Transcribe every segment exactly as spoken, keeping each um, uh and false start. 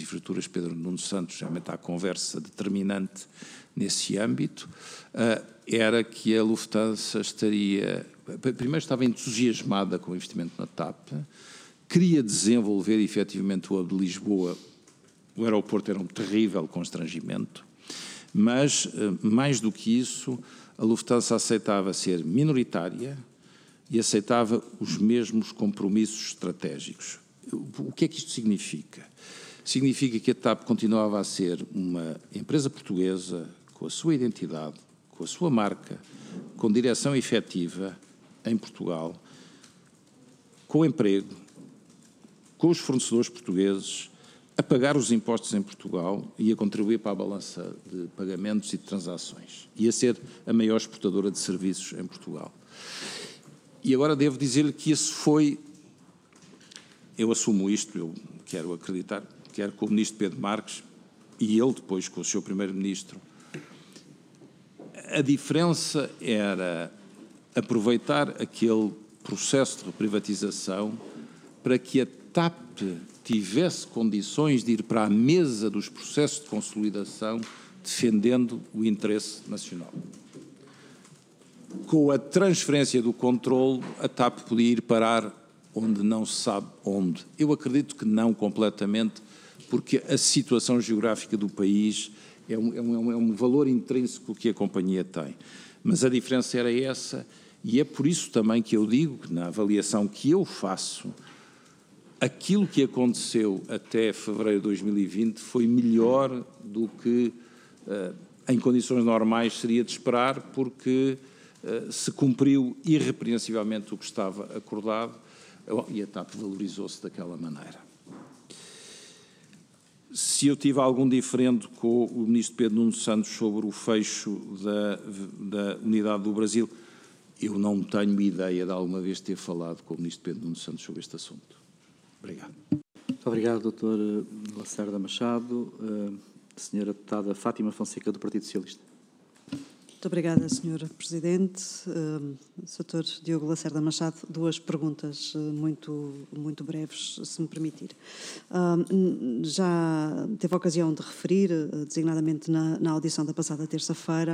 Infraestruturas, Pedro Nuno Santos, realmente à conversa determinante nesse âmbito, uh, era que a Lufthansa estaria, primeiro estava entusiasmada com o investimento na TAP, queria desenvolver efetivamente o hub de Lisboa. O aeroporto era um terrível constrangimento, mas, mais do que isso, a Lufthansa aceitava ser minoritária e aceitava os mesmos compromissos estratégicos. O que é que isto significa? Significa que a TAP continuava a ser uma empresa portuguesa com a sua identidade, com a sua marca, com direção efetiva em Portugal, com emprego, com os fornecedores portugueses, a pagar os impostos em Portugal e a contribuir para a balança de pagamentos e de transações, e a ser a maior exportadora de serviços em Portugal. E agora devo dizer-lhe que isso foi, eu assumo isto, eu quero acreditar, quer com o ministro Pedro Marques e ele depois com o seu primeiro-ministro, a diferença era aproveitar aquele processo de privatização para que a TAP tivesse condições de ir para a mesa dos processos de consolidação defendendo o interesse nacional. Com a transferência do controle, a TAP podia ir parar onde não se sabe onde. Eu acredito que não completamente, porque a situação geográfica do país é um, é um, é um valor intrínseco que a companhia tem. Mas a diferença era essa, e é por isso também que eu digo que na avaliação que eu faço, aquilo que aconteceu até fevereiro de dois mil e vinte foi melhor do que uh, em condições normais seria de esperar, porque uh, se cumpriu irrepreensivelmente o que estava acordado e a TAP valorizou-se daquela maneira. Se eu tive algum diferente com o ministro Pedro Nuno Santos sobre o fecho da, da unidade do Brasil, eu não tenho ideia de alguma vez ter falado com o ministro Pedro Nuno Santos sobre este assunto. Obrigado. Muito obrigado, doutor Lacerda Machado. Uh, senhora deputada Fátima Fonseca, do Partido Socialista. Muito obrigada, senhor Presidente. Uh, doutor Diogo Lacerda Machado, duas perguntas uh, muito, muito breves, se me permitir. Uh, já teve a ocasião de referir, uh, designadamente na, na audição da passada terça-feira,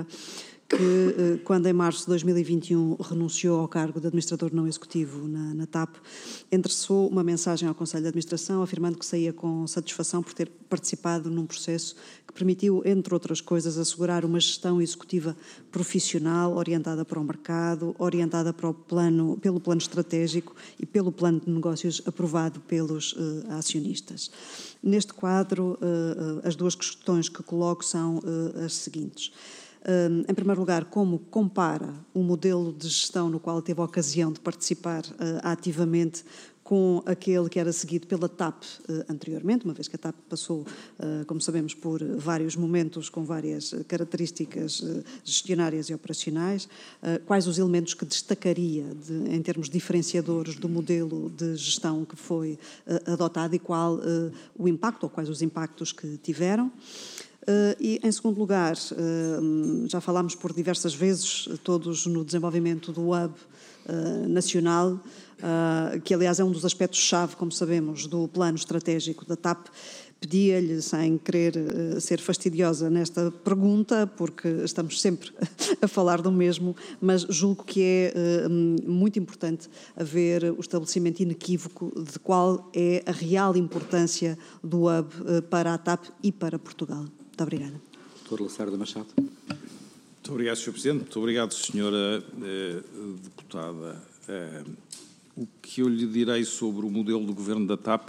que quando em março de dois mil e vinte e um renunciou ao cargo de administrador não executivo na, na TAP, endereçou uma mensagem ao Conselho de Administração afirmando que saía com satisfação por ter participado num processo que permitiu, entre outras coisas, assegurar uma gestão executiva profissional, orientada para o mercado, orientada para o plano, pelo plano estratégico e pelo plano de negócios aprovado pelos uh, acionistas. Neste quadro, uh, uh, as duas questões que coloco são uh, as seguintes. Uh, em primeiro lugar, como compara o modelo de gestão no qual teve a ocasião de participar uh, ativamente com aquele que era seguido pela TAP uh, anteriormente, uma vez que a TAP passou, uh, como sabemos, por vários momentos com várias características uh, gestionárias e operacionais. Uh, quais os elementos que destacaria de, em termos diferenciadores do modelo de gestão que foi uh, adotado e qual uh, o impacto, ou quais os impactos que tiveram? Uh, e, em segundo lugar, uh, já falámos por diversas vezes, todos no desenvolvimento do hub uh, nacional, uh, que aliás é um dos aspectos-chave, como sabemos, do plano estratégico da TAP. Pedia-lhe, sem querer uh, ser fastidiosa nesta pergunta, porque estamos sempre a falar do mesmo, mas julgo que é uh, muito importante haver o estabelecimento inequívoco de qual é a real importância do hub uh, para a TAP e para Portugal. Muito obrigada. doutor Lacerda Machado. Muito obrigado, senhor Presidente. Muito obrigado, senhora eh, deputada. Eh, o que eu lhe direi sobre o modelo do governo da TAP,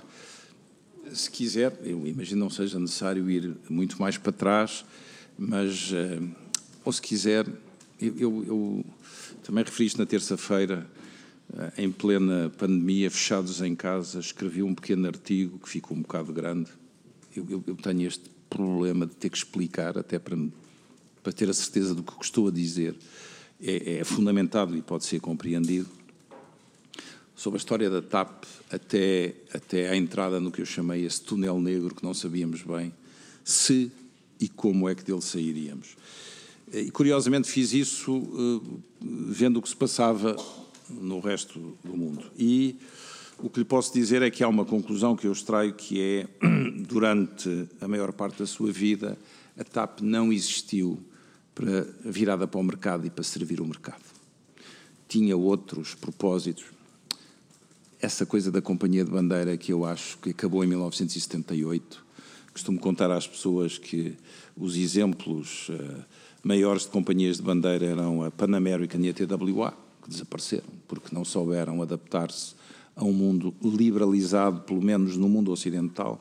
se quiser, eu imagino não seja necessário ir muito mais para trás, mas, eh, ou se quiser, eu, eu, eu também referi isto na terça-feira, eh, em plena pandemia, fechados em casa, escrevi um pequeno artigo que ficou um bocado grande. Eu, eu, eu tenho este problema de ter que explicar, até para, para ter a certeza do que estou a dizer, é, é fundamentado e pode ser compreendido, sobre a história da TAP até, até à entrada no que eu chamei esse túnel negro que não sabíamos bem se e como é que dele sairíamos. E curiosamente fiz isso uh, vendo o que se passava no resto do mundo. E O que lhe posso dizer é que há uma conclusão que eu extraio, que é, durante a maior parte da sua vida, a TAP não existiu para virada para o mercado e para servir o mercado. Tinha outros propósitos. Essa coisa da companhia de bandeira, que eu acho que acabou em mil novecentos e setenta e oito, costumo contar às pessoas que os exemplos uh, maiores de companhias de bandeira eram a Pan American e a T W A, que desapareceram, porque não souberam adaptar-se a um mundo liberalizado, pelo menos no mundo ocidental.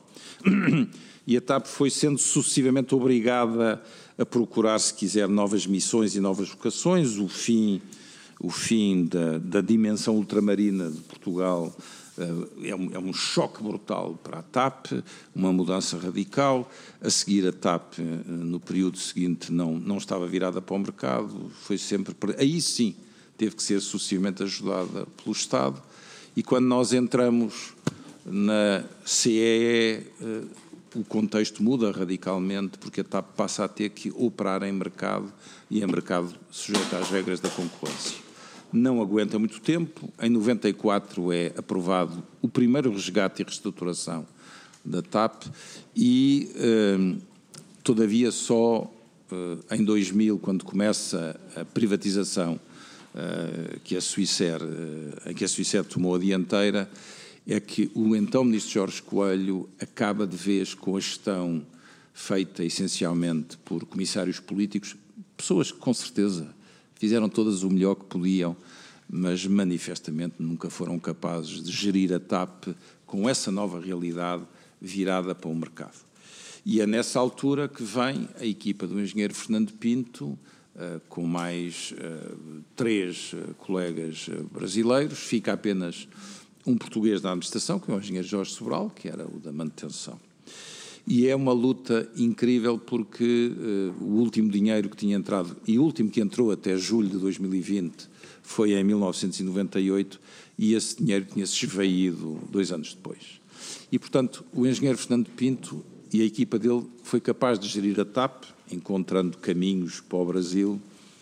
E a TAP foi sendo sucessivamente obrigada a procurar, se quiser, novas missões e novas vocações. O fim, o fim da, da dimensão ultramarina de Portugal uh, é, um, é um choque brutal para a TAP, uma mudança radical. A seguir, a TAP, uh, no período seguinte, não, não estava virada para o mercado, foi sempre... Aí sim, teve que ser sucessivamente ajudada pelo Estado. E quando nós entramos na C E E, o contexto muda radicalmente, porque a TAP passa a ter que operar em mercado, e em mercado sujeito às regras da concorrência. Não aguenta muito tempo. Em noventa e quatro é aprovado o primeiro resgate e reestruturação da TAP e, eh, todavia, só eh, em dois mil, quando começa a privatização, Uh, que a Swissair, uh, que a Swissair tomou a dianteira, é que o então ministro Jorge Coelho acaba de vez com a gestão feita essencialmente por comissários políticos, pessoas que com certeza fizeram todas o melhor que podiam, mas manifestamente nunca foram capazes de gerir a TAP com essa nova realidade virada para o mercado. E é nessa altura que vem a equipa do engenheiro Fernando Pinto, Uh, com mais uh, três uh, colegas uh, brasileiros, fica apenas um português da administração, que é o engenheiro Jorge Sobral, que era o da manutenção. E é uma luta incrível porque uh, o último dinheiro que tinha entrado, e o último que entrou até julho de dois mil e vinte, foi em mil novecentos e noventa e oito, e esse dinheiro tinha-se esvaído dois anos depois. E, portanto, o engenheiro Fernando Pinto e a equipa dele foi capaz de gerir a TAP, encontrando caminhos para o Brasil,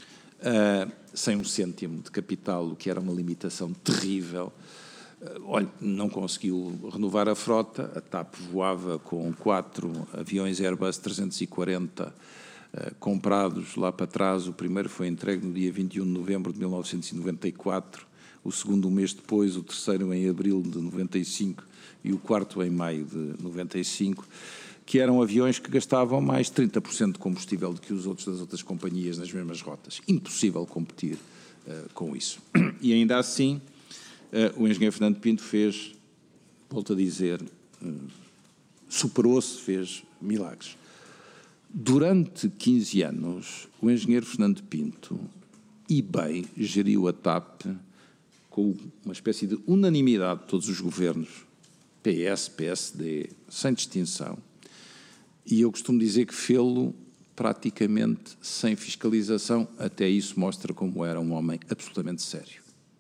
uh, sem um cêntimo de capital, o que era uma limitação terrível. Uh, olha, não conseguiu renovar a frota, a TAP voava com quatro aviões Airbus trezentos e quarenta uh, comprados lá para trás. O primeiro foi entregue no dia vinte e um de novembro de mil novecentos e noventa e quatro, o segundo um mês depois, o terceiro em abril de noventa e cinco e o quarto em maio de noventa e cinco, que eram aviões que gastavam mais de trinta por cento de combustível do que os outros das outras companhias nas mesmas rotas. Impossível competir uh, com isso. E ainda assim, uh, o engenheiro Fernando Pinto fez, volto a dizer, uh, superou-se, fez milagres. Durante quinze anos, o engenheiro Fernando Pinto, e bem, geriu a TAP com uma espécie de unanimidade de todos os governos, P S, P S D, sem distinção. E eu costumo dizer que fê-lo praticamente sem fiscalização, até isso mostra como era um homem absolutamente sério.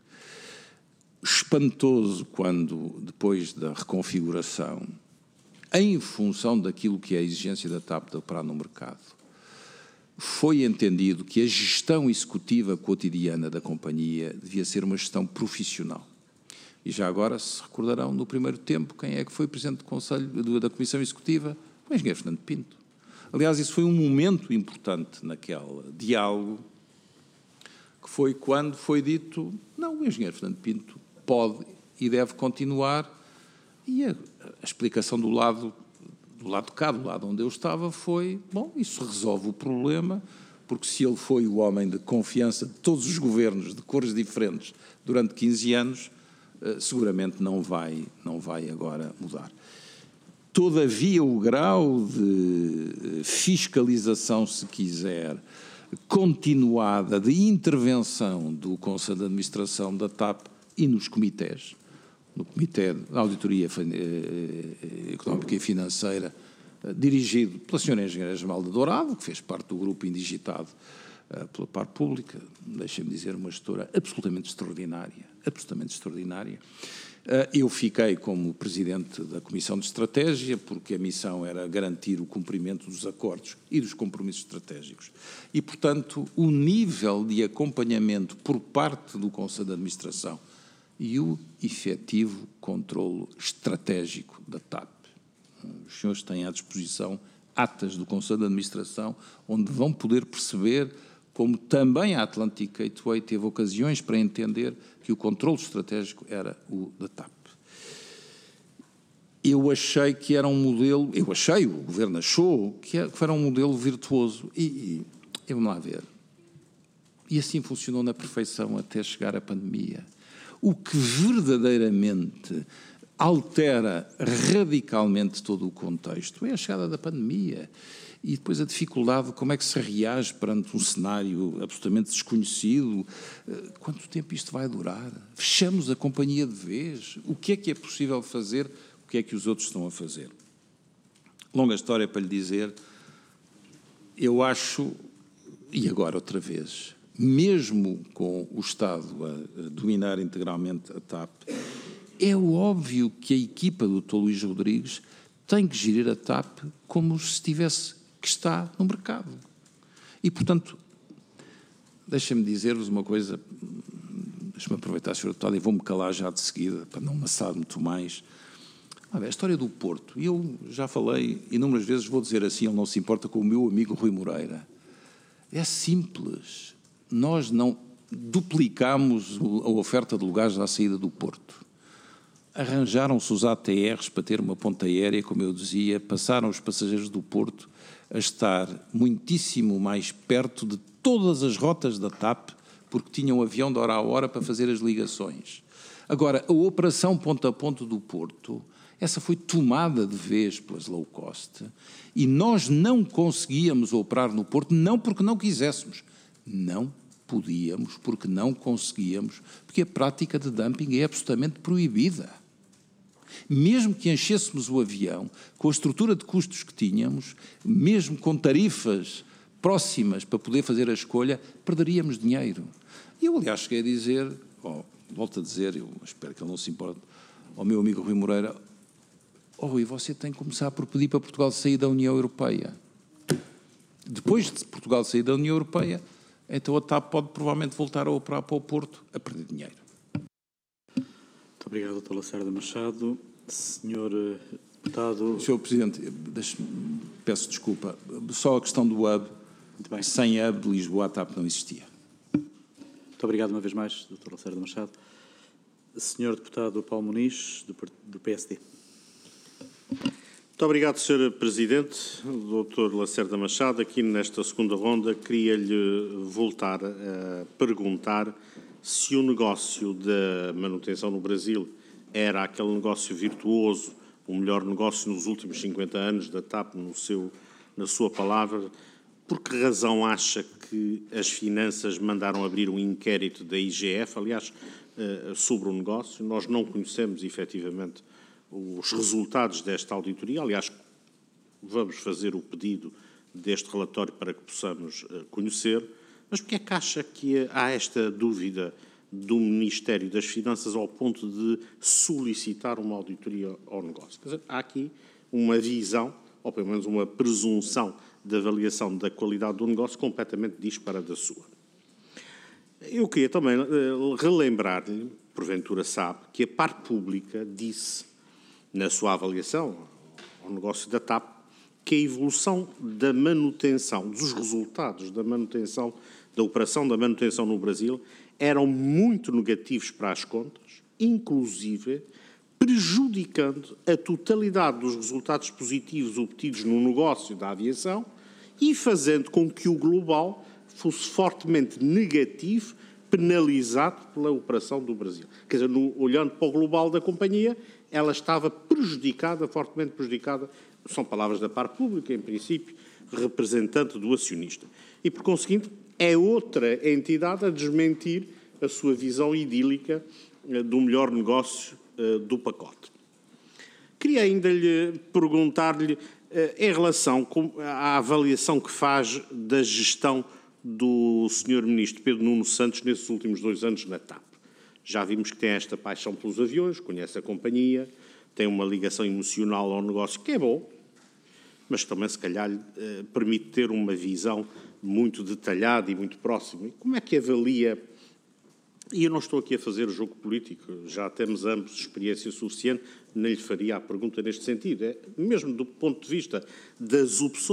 Espantoso quando, depois da reconfiguração, em função daquilo que é a exigência da TAP de operar no mercado, foi entendido que a gestão executiva cotidiana da companhia devia ser uma gestão profissional. E já agora, se recordarão, no primeiro tempo, quem é que foi presidente do Conselho, da Comissão Executiva? O engenheiro Fernando Pinto. Aliás, isso foi um momento importante naquele diálogo, que foi quando foi dito, não, o engenheiro Fernando Pinto pode e deve continuar, e a, a explicação do lado, do lado de cá, do lado onde eu estava, foi, bom, isso resolve o problema, porque se ele foi o homem de confiança de todos os governos de cores diferentes durante quinze anos, seguramente não vai, não vai agora mudar. Todavia, o grau de fiscalização, se quiser, continuada, de intervenção do Conselho de Administração da TAP e nos comitês, no Comitê de Auditoria Económica e Financeira, dirigido pela senhora engenheira Esmeralda Dourado, que fez parte do grupo indigitado pela parte pública, deixem-me dizer, uma gestora absolutamente extraordinária, absolutamente extraordinária. Eu fiquei como presidente da Comissão de Estratégia, porque a missão era garantir o cumprimento dos acordos e dos compromissos estratégicos. E, portanto, o nível de acompanhamento por parte do Conselho de Administração e o efetivo controlo estratégico da T A P. Os senhores têm à disposição atas do Conselho de Administração, onde vão poder perceber como também a Atlantic Gateway teve ocasiões para entender que o controlo estratégico era o da T A P. Eu achei que era um modelo, eu achei, o Governo achou, que era um modelo virtuoso. E, e, e vamos lá ver. E assim funcionou na perfeição até chegar a pandemia. O que verdadeiramente altera radicalmente todo o contexto é a chegada da pandemia. E depois a dificuldade de como é que se reage perante um cenário absolutamente desconhecido. Quanto tempo isto vai durar? Fechamos a companhia de vez? O que é que é possível fazer? O que é que os outros estão a fazer? Longa história para lhe dizer, eu acho, e agora outra vez, mesmo com o Estado a dominar integralmente a T A P, é óbvio que a equipa do doutor Luís Rodrigues tem que gerir a T A P como se estivesse que está no mercado. E, portanto, deixem-me dizer-vos uma coisa, deixem-me aproveitar, senhor Deputado, e vou-me calar já de seguida, para não amassar muito mais. A história do Porto, e eu já falei inúmeras vezes, vou dizer assim, ele não se importa com o meu amigo Rui Moreira. É simples. Nós não duplicamos a oferta de lugares à saída do Porto. Arranjaram-se os A T Rs para ter uma ponta aérea, como eu dizia, passaram os passageiros do Porto a estar muitíssimo mais perto de todas as rotas da T A P, porque tinham um avião de hora a hora para fazer as ligações. Agora, a operação ponto a ponto do Porto, essa foi tomada de vez pelas low cost e nós não conseguíamos operar no Porto, não porque não quiséssemos, não podíamos, porque não conseguíamos, porque a prática de dumping é absolutamente proibida. Mesmo que enchêssemos o avião, com a estrutura de custos que tínhamos, mesmo com tarifas próximas para poder fazer a escolha, perderíamos dinheiro. E eu, aliás, cheguei a dizer, oh, volto a dizer, eu espero que ele não se importe, ao meu amigo Rui Moreira, oh Rui, você tem que começar por pedir para Portugal sair da União Europeia. Depois de Portugal sair da União Europeia, então a T A P pode provavelmente voltar a operar para o Porto a perder dinheiro. Muito obrigado, doutor Lacerda Machado. senhor Deputado... senhor Presidente, peço desculpa, só a questão do hub, sem hub de Lisboa a T A P não existia. Muito obrigado uma vez mais, doutor Lacerda Machado. senhor Deputado Paulo Muniz, do, do P S D. Muito obrigado, senhor Presidente. doutor Lacerda Machado, aqui nesta segunda ronda, queria-lhe voltar a perguntar se o negócio da manutenção no Brasil era aquele negócio virtuoso, o melhor negócio nos últimos cinquenta anos da T A P, no seu, na sua palavra. Por que razão acha que as finanças mandaram abrir um inquérito da I G F, aliás, sobre o negócio? Nós não conhecemos, efetivamente, os resultados desta auditoria. Aliás, vamos fazer o pedido deste relatório para que possamos conhecer. Mas porquê é que acha que há esta dúvida do Ministério das Finanças ao ponto de solicitar uma auditoria ao negócio? Quer dizer, há aqui uma visão, ou pelo menos uma presunção de avaliação da qualidade do negócio completamente disparada da sua. Eu queria também relembrar-lhe, porventura sabe, que a parte pública disse, na sua avaliação ao negócio da T A P, que a evolução da manutenção, dos resultados da manutenção, da operação da manutenção no Brasil, eram muito negativos para as contas, inclusive prejudicando a totalidade dos resultados positivos obtidos no negócio da aviação e fazendo com que o global fosse fortemente negativo, penalizado pela operação do Brasil. Quer dizer, no, olhando para o global da companhia, ela estava prejudicada, fortemente prejudicada, são palavras da parte pública, em princípio, representante do acionista. E, por conseguinte, é outra entidade a desmentir a sua visão idílica uh, do melhor negócio uh, do pacote. Queria ainda lhe perguntar-lhe, uh, em relação com à avaliação que faz da gestão do senhor Ministro Pedro Nuno Santos nesses últimos dois anos na T A P. Já vimos que tem esta paixão pelos aviões, conhece a companhia, tem uma ligação emocional ao negócio que é bom, mas também se calhar lhe eh, permite ter uma visão muito detalhada e muito próxima. Como é que avalia E eu não estou aqui a fazer jogo político, já temos ambos experiência suficiente, nem lhe faria a pergunta neste sentido. É, mesmo do ponto de vista das opções